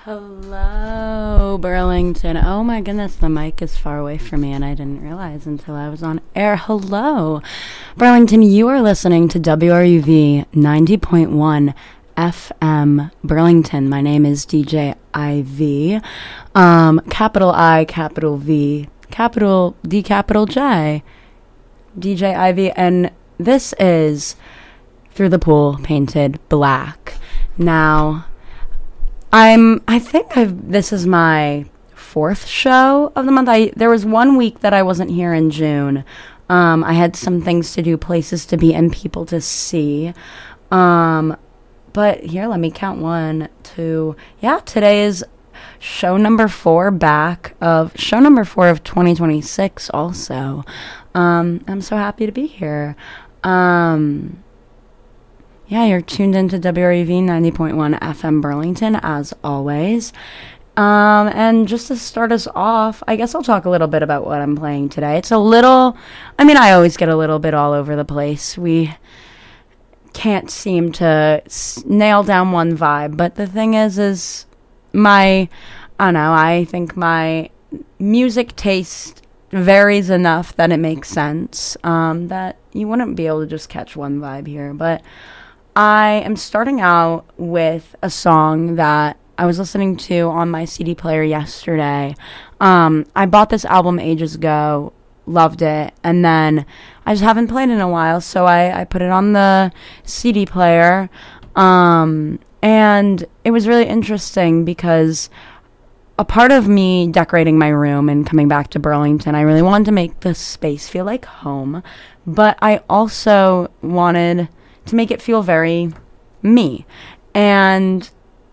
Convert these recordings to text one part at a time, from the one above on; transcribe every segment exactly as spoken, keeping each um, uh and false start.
Hello, Burlington. Oh my goodness, the mic is far away from me, and I didn't realize until I was on air. Hello, Burlington. You are listening to W R U V ninety point one F M Burlington. My name is D J I V, um, capital I, capital V, capital D, capital J, D J I V, and this is Through the Pool Painted Black. Now, I'm, I think I've, this is my fourth show of the month. I, there was one week that I wasn't here in June. Um, I had some things to do, places to be, and people to see. Um, but here, let me count one, two. Yeah, today is show number four back of, show number four of twenty twenty-six also. Um, I'm so happy to be here. Um... Yeah, you're tuned into W R U V ninety point one F M Burlington, as always. Um, and just to start us off, I guess I'll talk a little bit about what I'm playing today. It's a little, I mean, I always get a little bit all over the place. We can't seem to s- nail down one vibe. But the thing is, is my, I don't know, I think my music taste varies enough that it makes sense. Um, that you wouldn't be able to just catch one vibe here. But I am starting out with a song that I was listening to on my C D player yesterday. Um, I bought this album ages ago, loved it, and then I just haven't played it in a while, so I, I put it on the C D player. Um, and it was really interesting because a part of me decorating my room and coming back to Burlington, I really wanted to make the space feel like home, but I also wanted to make it feel very me. And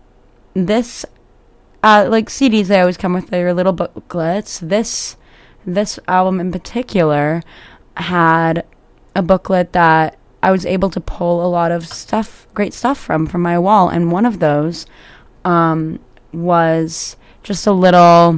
this, uh, like C Ds, they always come with their little booklets. This, this album in particular had a booklet that I was able to pull a lot of stuff, great stuff from, from my wall. And one of those um, was just a little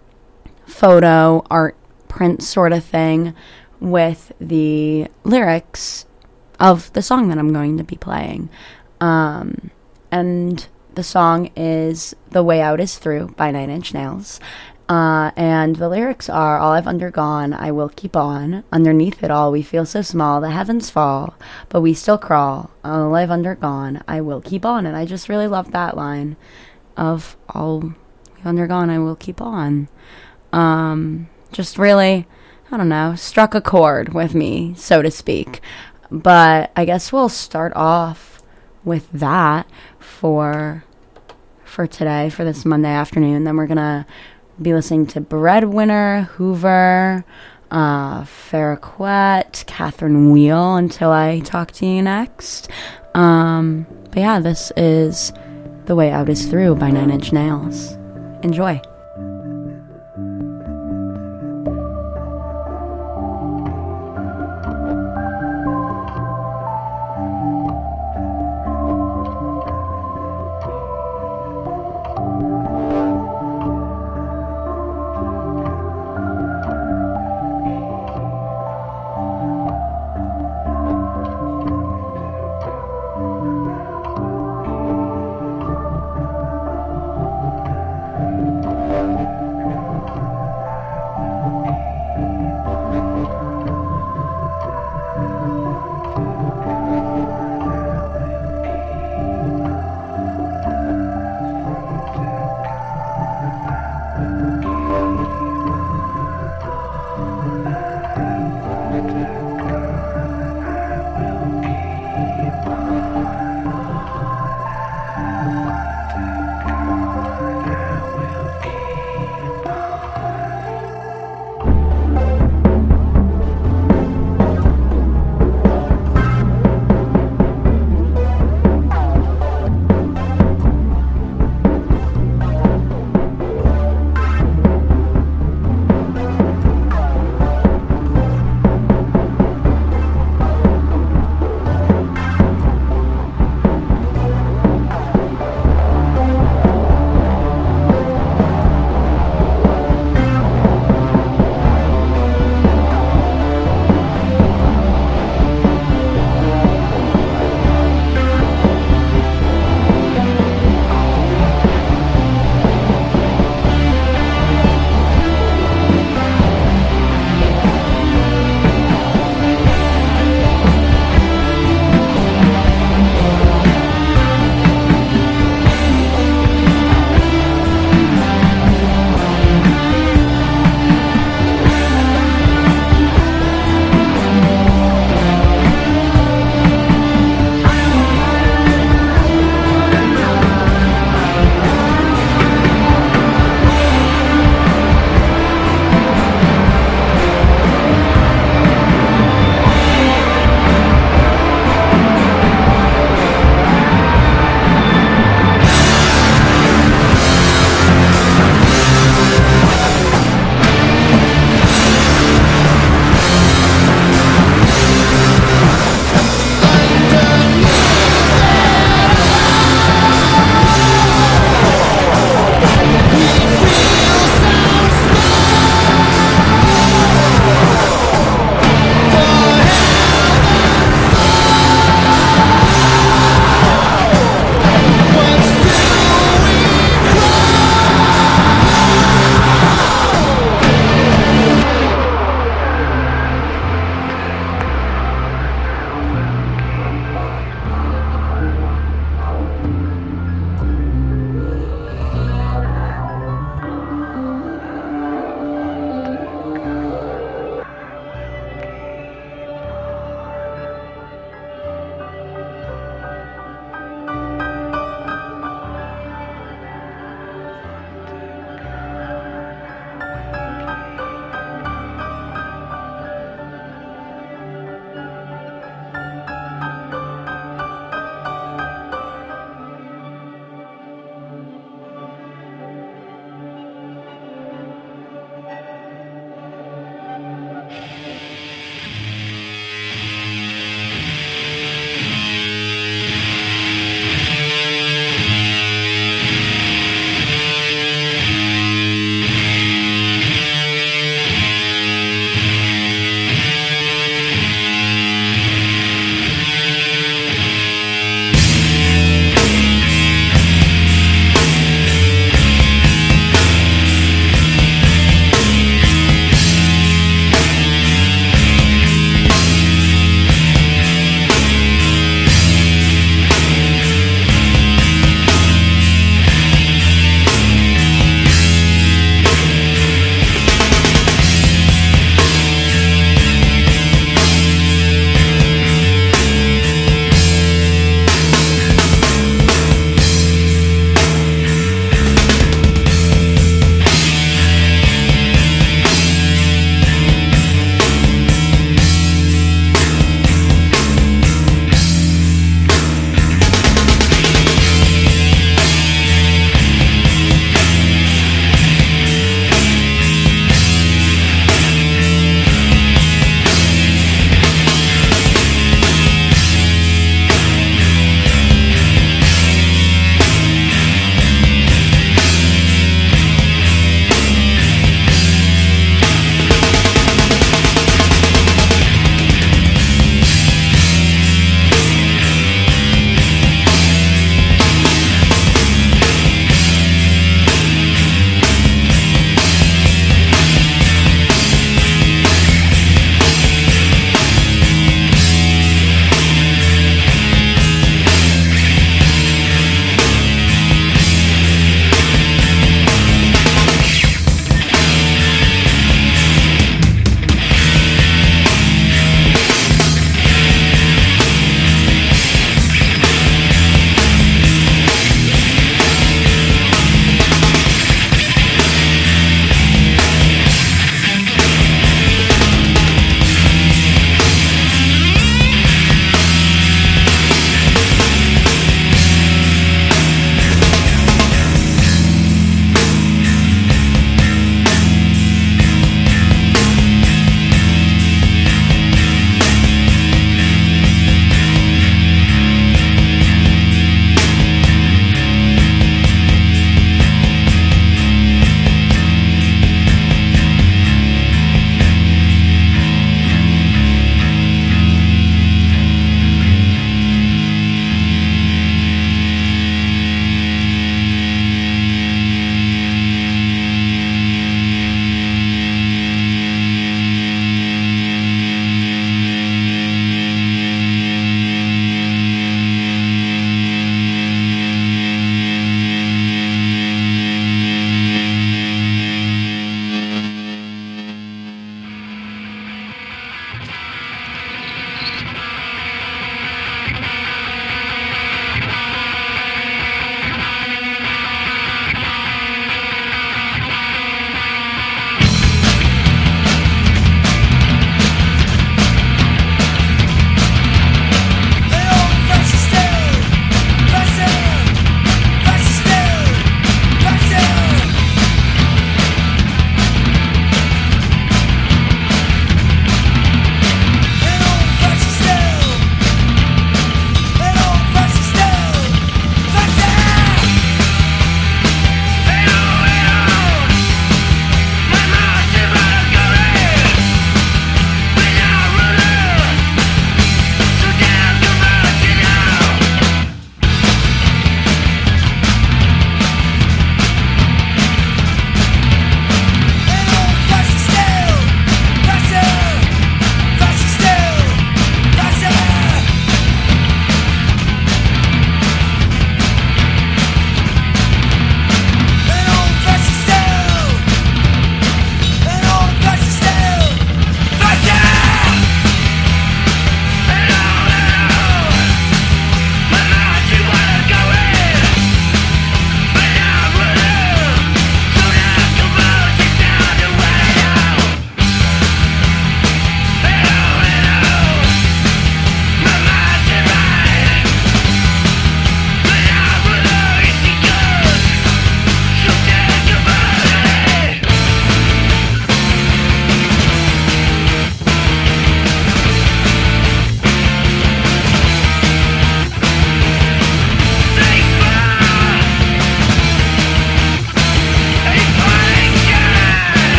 photo art print sort of thing with the lyrics of the song that I'm going to be playing. Um, and the song is The Way Out Is Through by Nine Inch Nails. Uh, and the lyrics are, all I've undergone, I will keep on. Underneath it all, we feel so small, the heavens fall, but we still crawl. All I've undergone, I will keep on. And I just really love that line of, all we've undergone, I will keep on. Um, just really, I don't know, struck a chord with me, so to speak. But I guess we'll start off with that for for today, for this Monday afternoon. Then we're going to be listening to Breadwinner, Hoover, uh, Farraquet, Catherine Wheel until I talk to you next. Um, but yeah, this is The Way Out Is Through by Nine Inch Nails. Enjoy.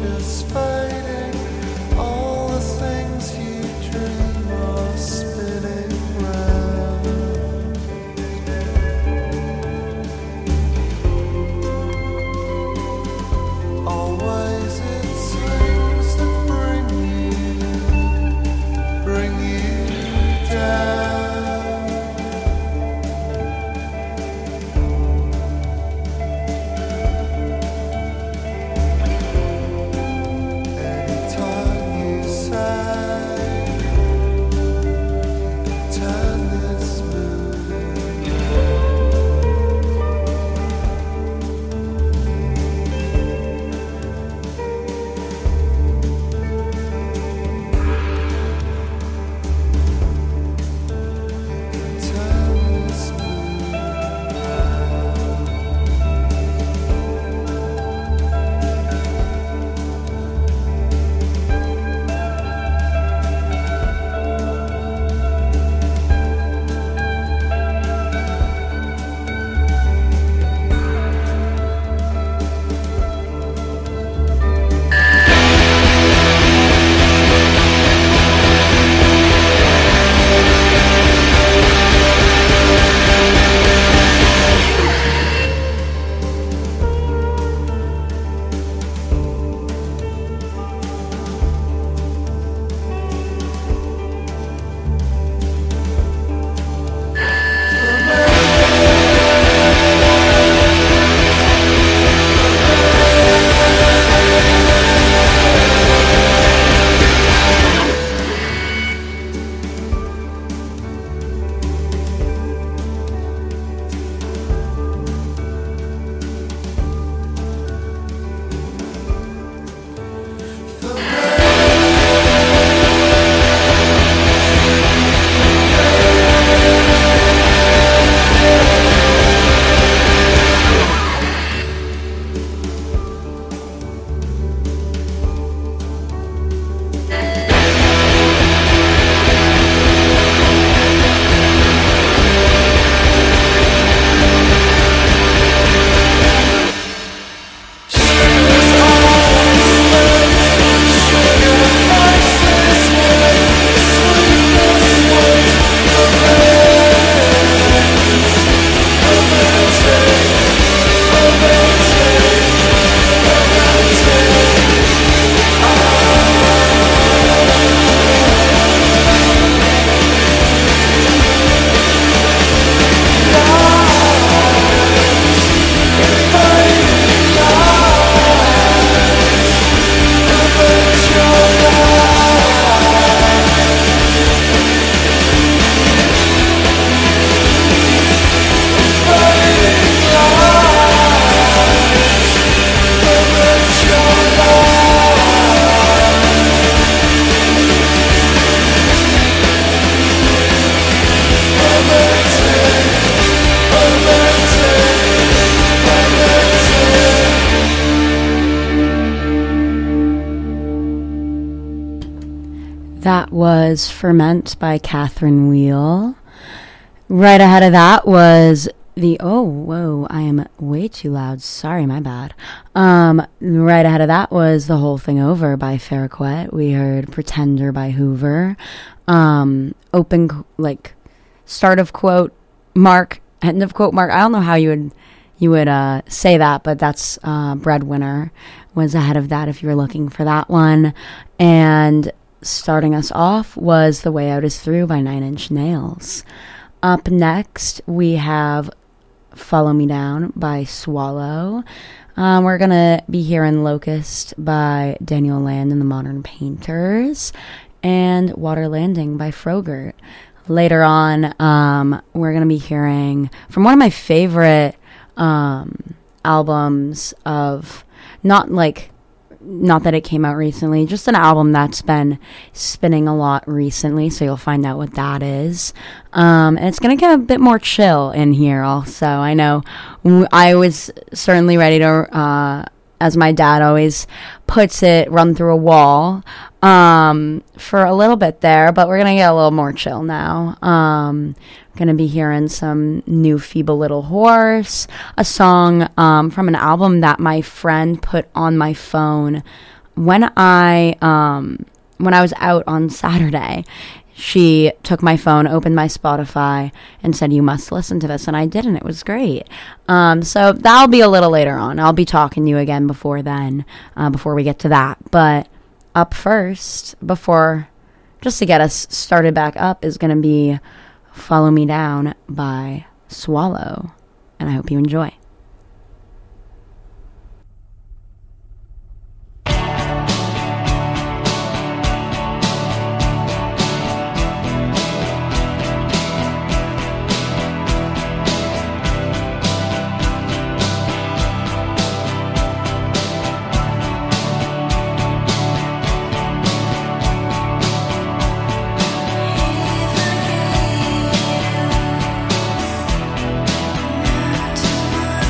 That was Ferment by Catherine Wheel. Right ahead of that was the, oh, whoa, I am way too loud. Sorry, my bad. Um, right ahead of that was The Whole Thing Over by Farraquet. We heard Pretender by Hoover. Um, open, like, start of quote, mark, end of quote, mark. I don't know how you would, you would, uh, say that, but that's, uh, Breadwinner was ahead of that if you were looking for that one. And starting us off was The Way Out Is Through by Nine Inch Nails. Up next, we have Follow Me Down by Swallow. Um, we're going to be hearing Locust by Daniel Land and the Modern Painters, and Water Landing by Frogurt. Later on, um, we're going to be hearing from one of my favorite um, albums of, not like, not that it came out recently, just an album that's been spinning a lot recently, so you'll find out what that is. Um, and it's going to get a bit more chill in here also. I know I was certainly ready to, uh, as my dad always puts it, run through a wall um, for a little bit there, but we're going to get a little more chill now. Um, going to be hearing some new Feeble Little Horse, a song um, from an album that my friend put on my phone when I um, when I was out on Saturday, she took my phone, opened my Spotify, and said, "You must listen to this." And I did, and it was great. Um, so that'll be a little later on. I'll be talking to you again before then, uh, before we get to that. But up first, before, just to get us started back up, is going to be Follow Me Down by Swallow. And I hope you enjoy. Tonight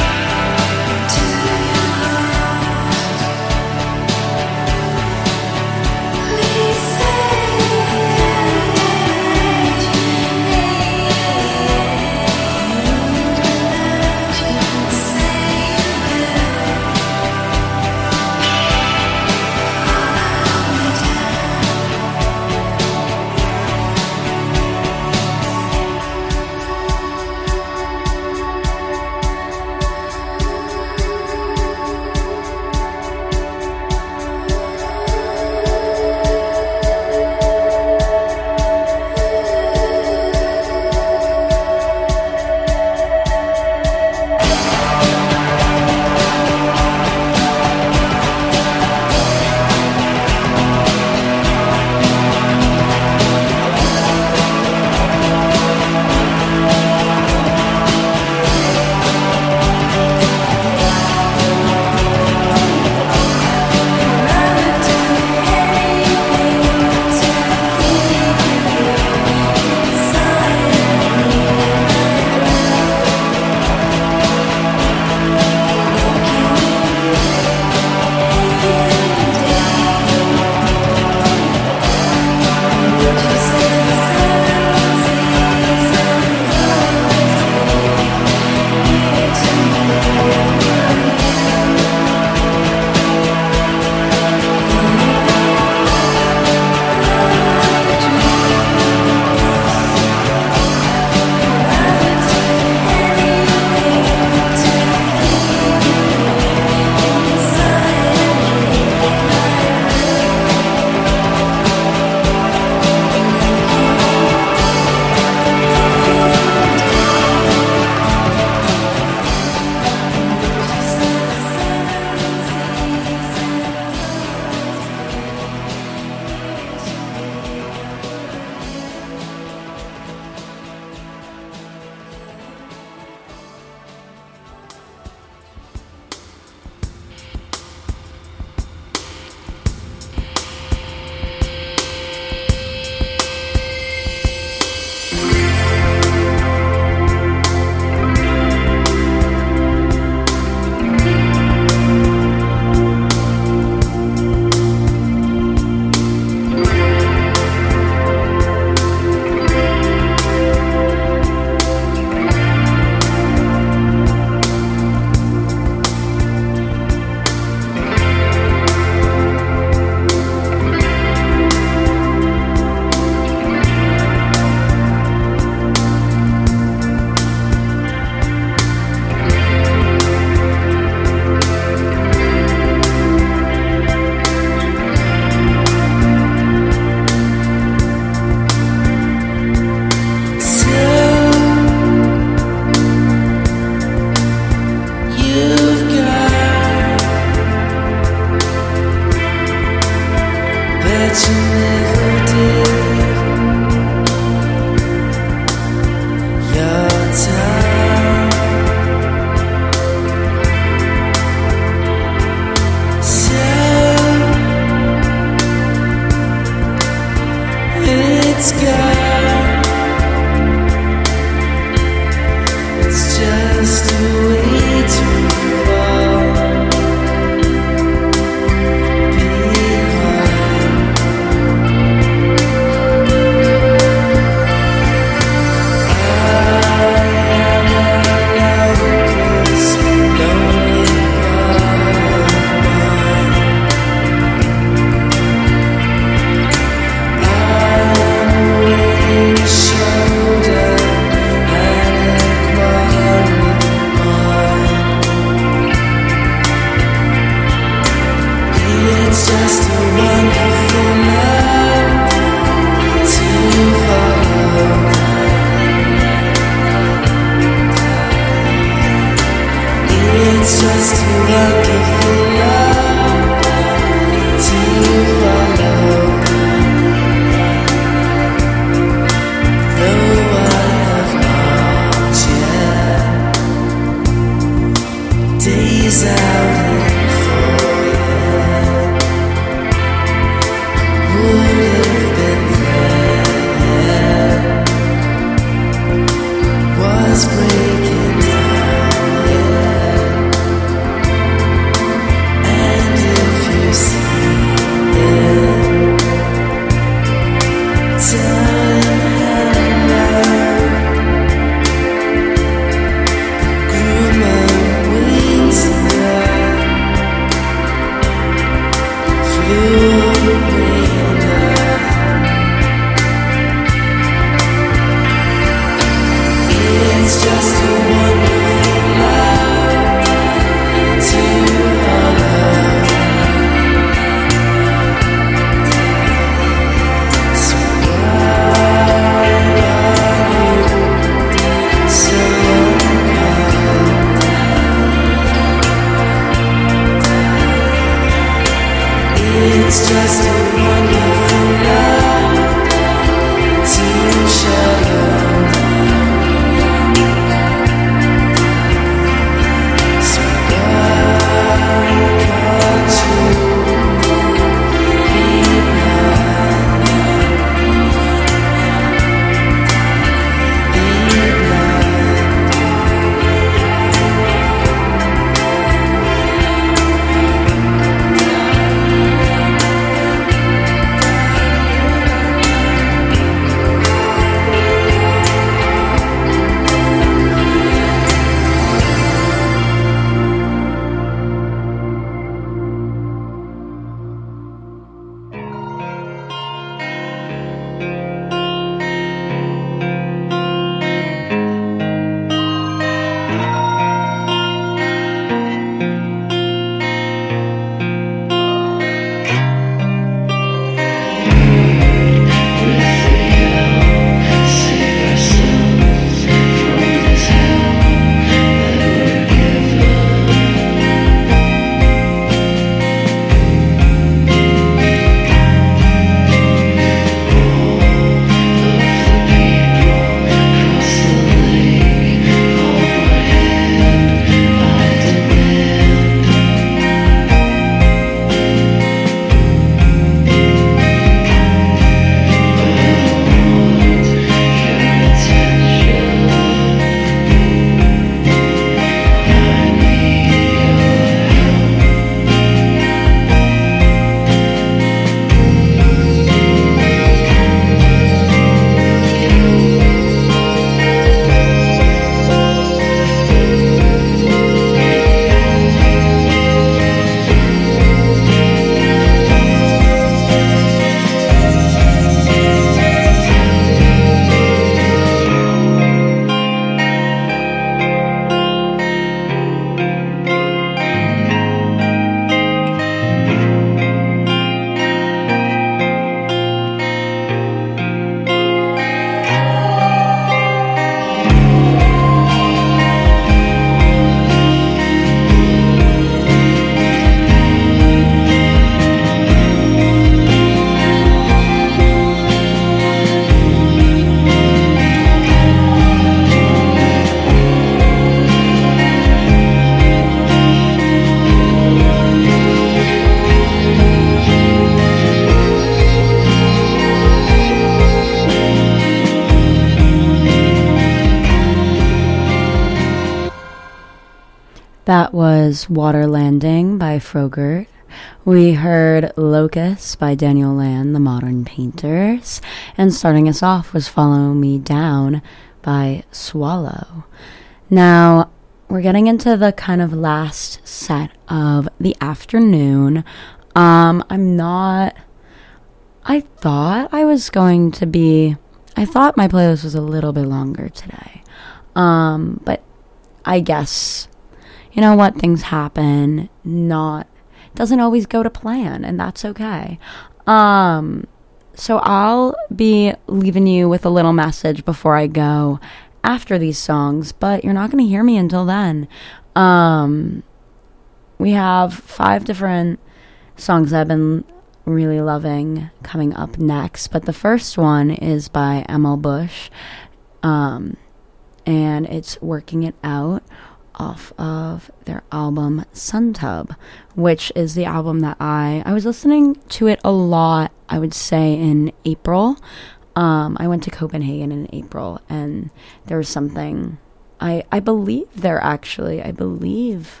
That was Water Landing by Frogurt. We heard Locust by Daniel Land, The Modern Painters. And starting us off was Follow Me Down by Swallow. Now, we're getting into the kind of last set of the afternoon. Um, I'm not... I thought I was going to be... I thought my playlist was a little bit longer today. Um, but I guess... You know what? Things happen. Not doesn't always go to plan, and that's okay. Um, so I'll be leaving you with a little message before I go after these songs, but you're not going to hear me until then. Um, we have five different songs I've been really loving coming up next, but the first one is by M L Bush, um, and it's Working It Out, off of their album Suntub, which is the album that I I was listening to it a lot, I would say, in April. Um, I went to Copenhagen in April, and there was something, I, I believe they're actually, I believe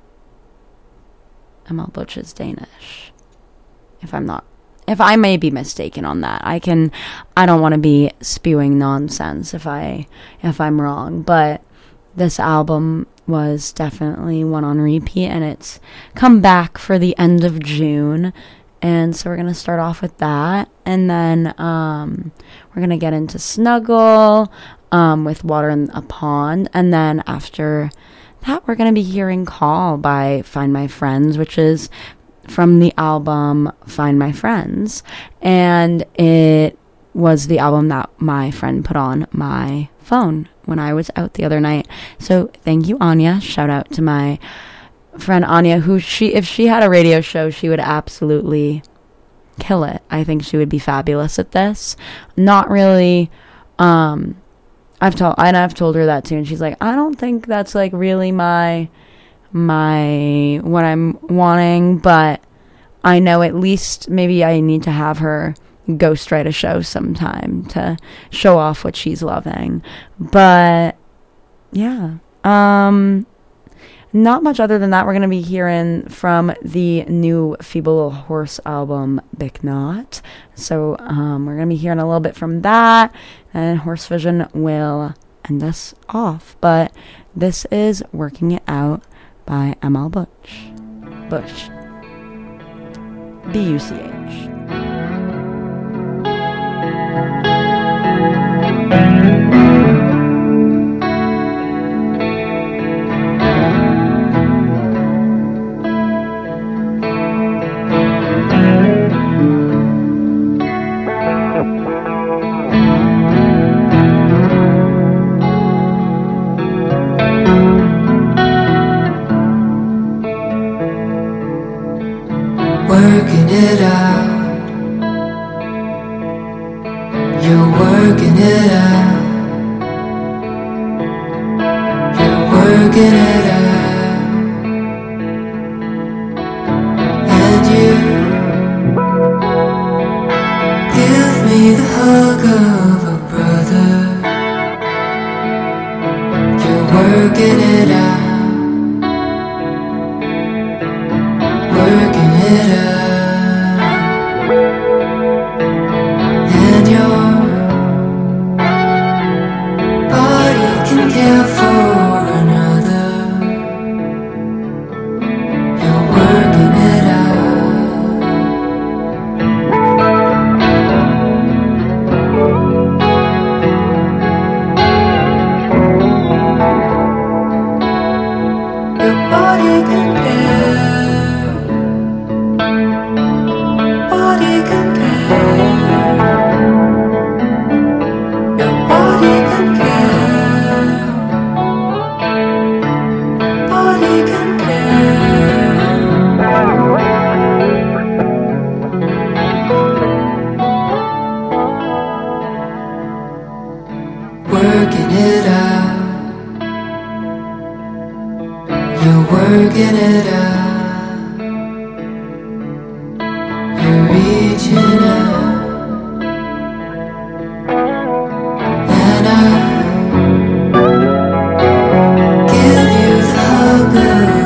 M L Bush is Danish, if I'm not, if I may be mistaken on that. I can, I don't want to be spewing nonsense if I, if I'm wrong, but this album was definitely one on repeat, and it's come back for the end of June, and so we're going to start off with that, and then um, we're going to get into Snuggle um, with Water in a Pond, and then after that we're going to be hearing Call by Find My Friends, which is from the album Find My Friends, and it was the album that my friend put on my phone when I was out the other night. So thank you, Anya. Shout out to my friend Anya, who she, if she had a radio show, she would absolutely kill it. I think she would be fabulous at this. Not really, um, I've told, and I've told her that too, and she's like, I don't think that's like really my, my, what I'm wanting, but I know at least maybe I need to have her ghost write a show sometime to show off what she's loving. But yeah, um not much other than that. We're going to be hearing from the new Feeble Little Horse album, Big Knot. So um we're going to be hearing a little bit from that, and Horse Vision will end us off. But this is Working It Out by M L Bush. Bush. B U C H. Working it out, you're working it out, you're working it out, and you give me the hug of a brother. You're working it out, working it out. Care for another. You're working it out. Your body can care. Body can care. Your body can care. Working it out, you're working it out, you're reaching out, and I give you the hug of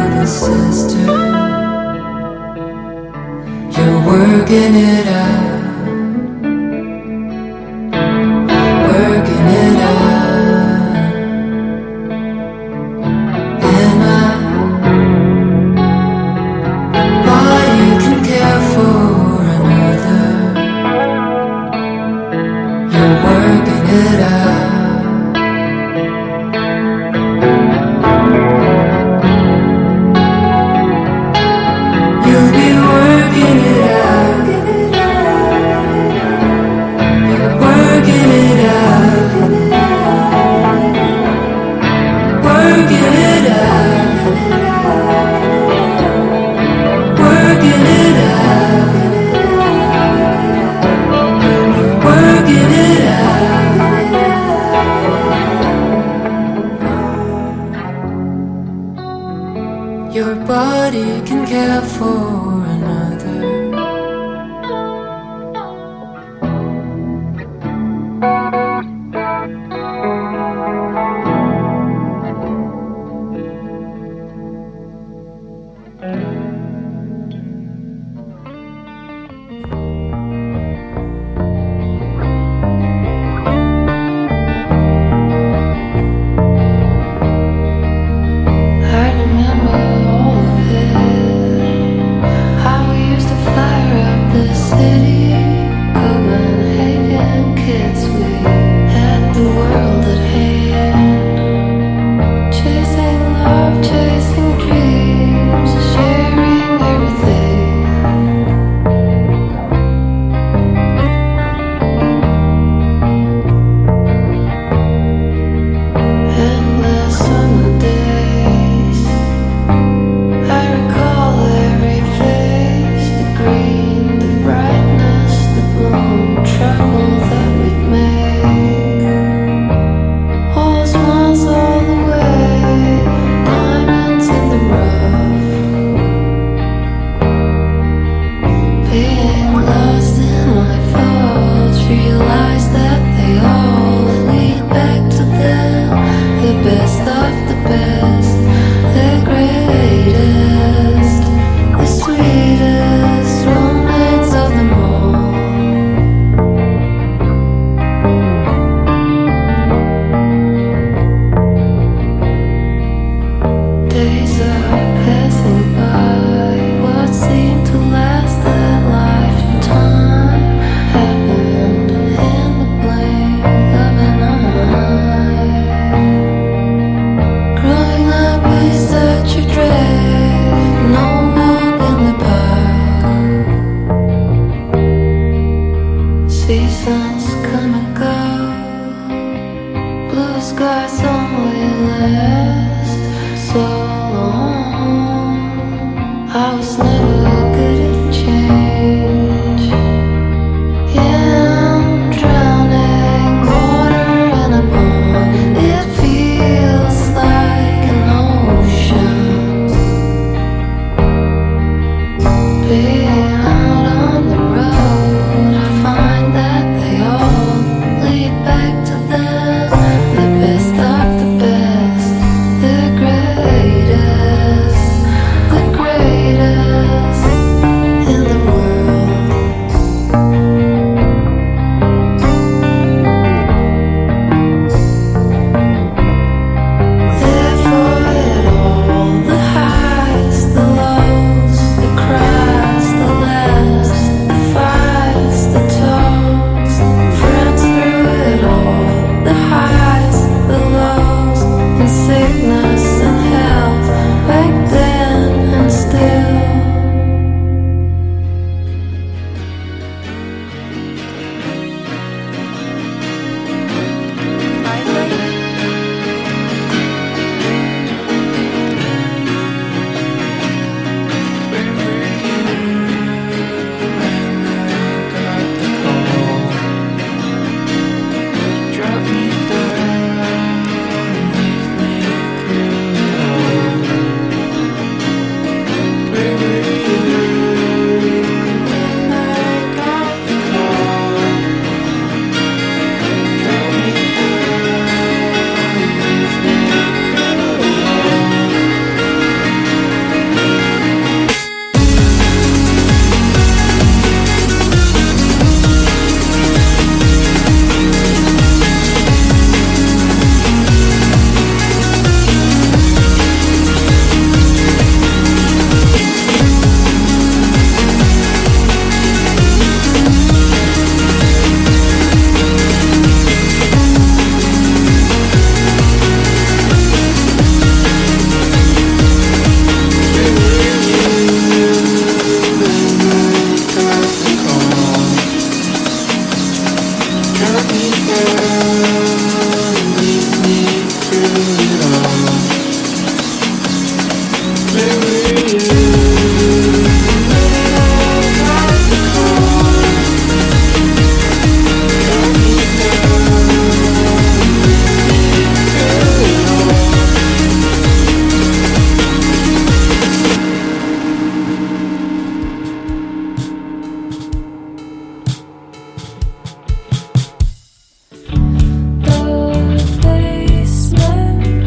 The basement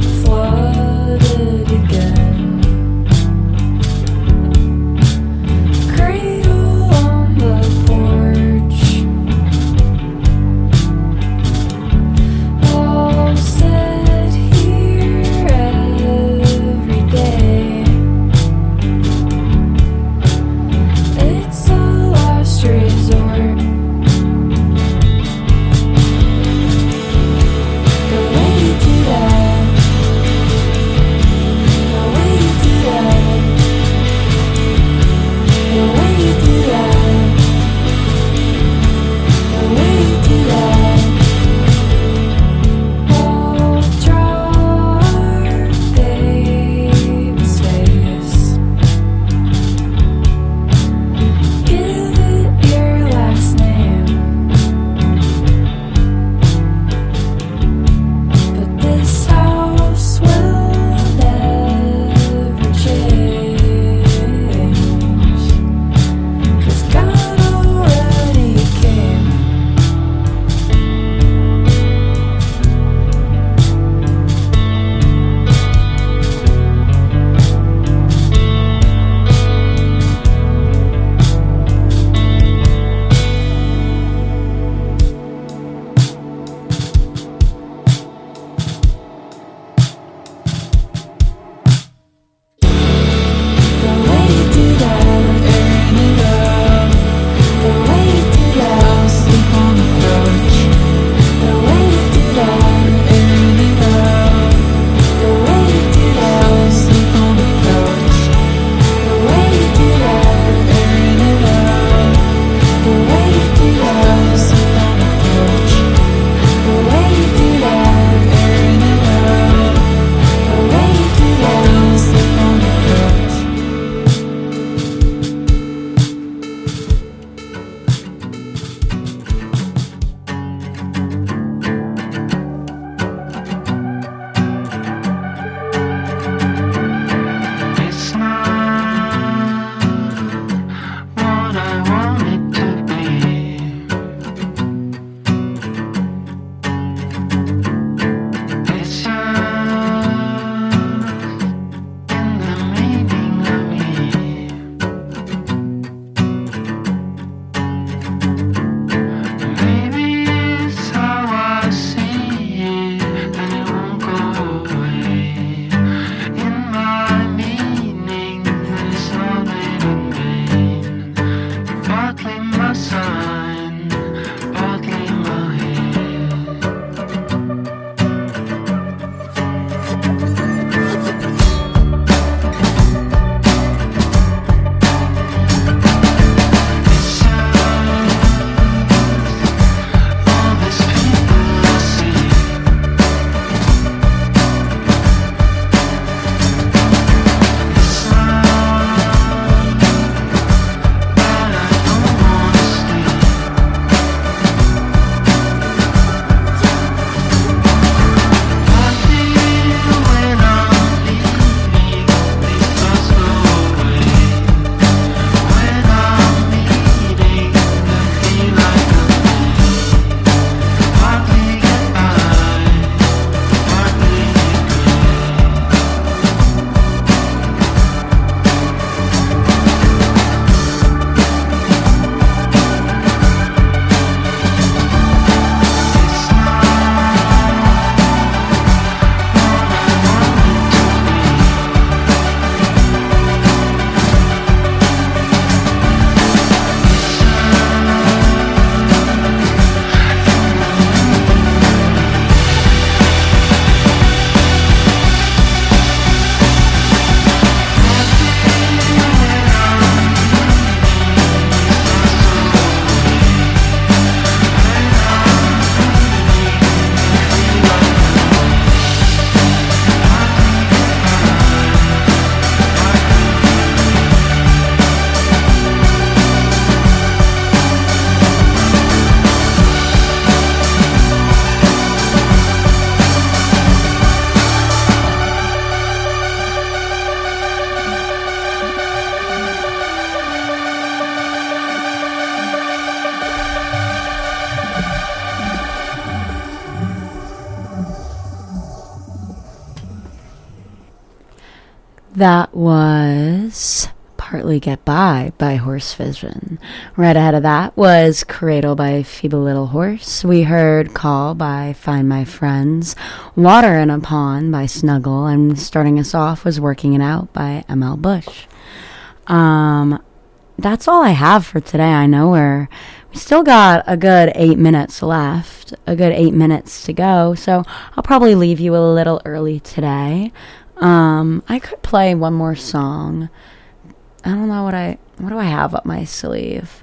That was Partly Get By by Horse Vision. Right ahead of that was Cradle by Feeble Little Horse. We heard Call by Find My Friends, Water in a Pond by Snuggle, and starting us off was Working It Out by M L Bush. Um, that's all I have for today. I know we're, we still got a good eight minutes left, a good eight minutes to go, so I'll probably leave you a little early today. Um, I could play one more song. I don't know what I, what do I have up my sleeve?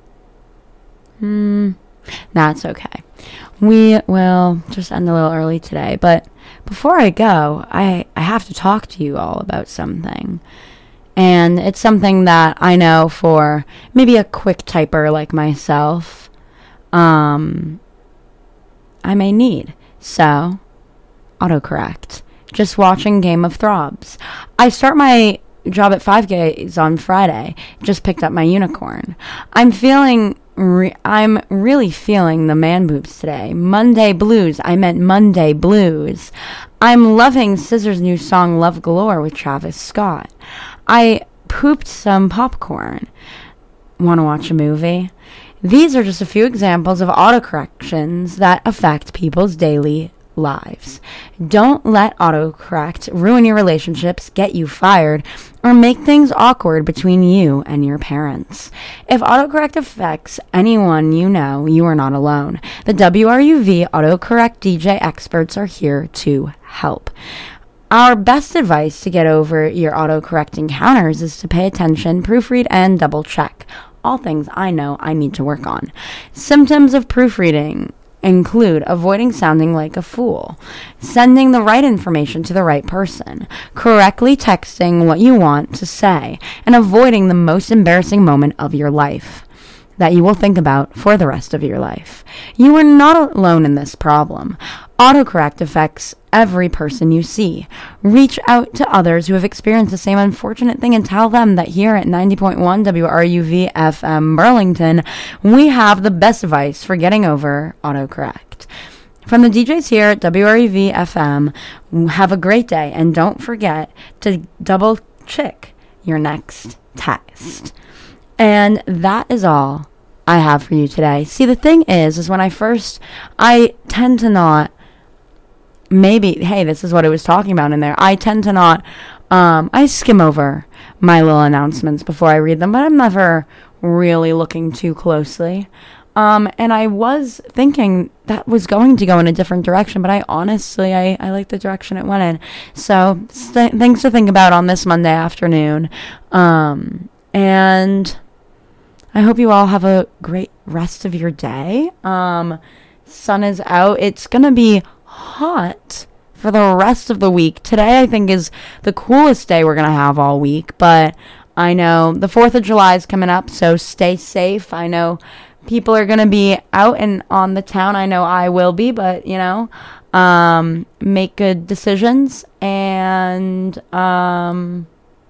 Hmm, that's okay. We will just end a little early today, but before I go, I, I have to talk to you all about something. And it's something that I know for maybe a quick typer like myself, um, I may need. So, autocorrect. Just watching Game of Thrones. I start my job at five Ks on Friday. Just picked up my unicorn. I'm feeling, re- I'm really feeling the man boobs today. Monday blues. I meant Monday blues. I'm loving S Z A's new song Love Galore with Travis Scott. I pooped some popcorn. Want to watch a movie? These are just a few examples of autocorrections that affect people's daily lives. Don't let autocorrect ruin your relationships, get you fired, or make things awkward between you and your parents. If autocorrect affects anyone you know, you are not alone. The W R U V autocorrect D J experts are here to help. Our best advice to get over your autocorrect encounters is to pay attention, proofread, and double check. All things I know I need to work on. Symptoms of proofreading include avoiding sounding like a fool, sending the right information to the right person, correctly texting what you want to say, and avoiding the most embarrassing moment of your life that you will think about for the rest of your life. You are not alone in this problem. Autocorrect affects every person you see. Reach out to others who have experienced the same unfortunate thing and tell them that here at ninety point one W R U V F M Burlington, we have the best advice for getting over autocorrect. From the D Js here at W R U V F M, have a great day, and don't forget to double check your next text. And that is all I have for you today. See, the thing is, is when I first, I tend to not, maybe, hey, this is what I was talking about in there. I tend to not, um, I skim over my little announcements before I read them, but I'm never really looking too closely. Um, and I was thinking that was going to go in a different direction, but I honestly, I, I like the direction it went in. So, st- things to think about on this Monday afternoon. Um, and I hope you all have a great rest of your day. Um, sun is out. It's going to be hot for the rest of the week. Today, I think, is the coolest day we're going to have all week. But I know the fourth of July is coming up, so stay safe. I know people are going to be out and on the town. I know I will be, but, you know, um, make good decisions. And um,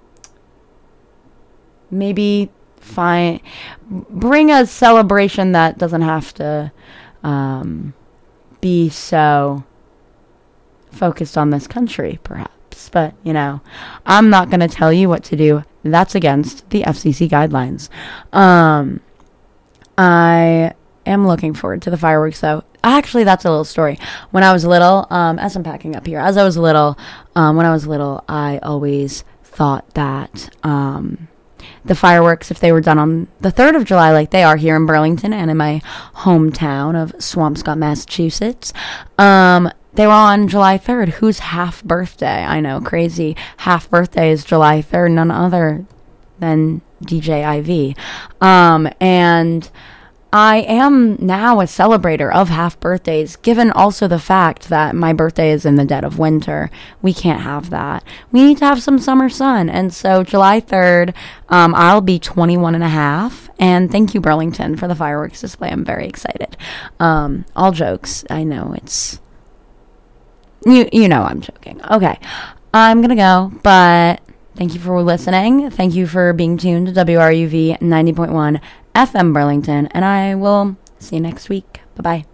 maybe find, bring a celebration that doesn't have to um, be so focused on this country, perhaps. But, you know, I'm not going to tell you what to do. That's against the F C C guidelines. Um, I am looking forward to the fireworks, though. Actually, that's a little story. When I was little, um, as I'm packing up here, as I was little, um, when I was little, I always thought that um, the fireworks, if they were done on the third of July, like they are here in Burlington and in my hometown of Swampscott, Massachusetts, um, they were on July third. Whose half birthday? I know, crazy. Half birthday is July third, none other than D J I V. Um, and I am now a celebrator of half birthdays, given also the fact that my birthday is in the dead of winter. We can't have that. We need to have some summer sun. And so July third, um, I'll be twenty-one and a half. And thank you, Burlington, for the fireworks display. I'm very excited. Um, all jokes. I know it's, you, you know I'm joking. Okay. I'm going to go, but thank you for listening. Thank you for being tuned to W R U V ninety point one F M Burlington, and I will see you next week. Bye-bye.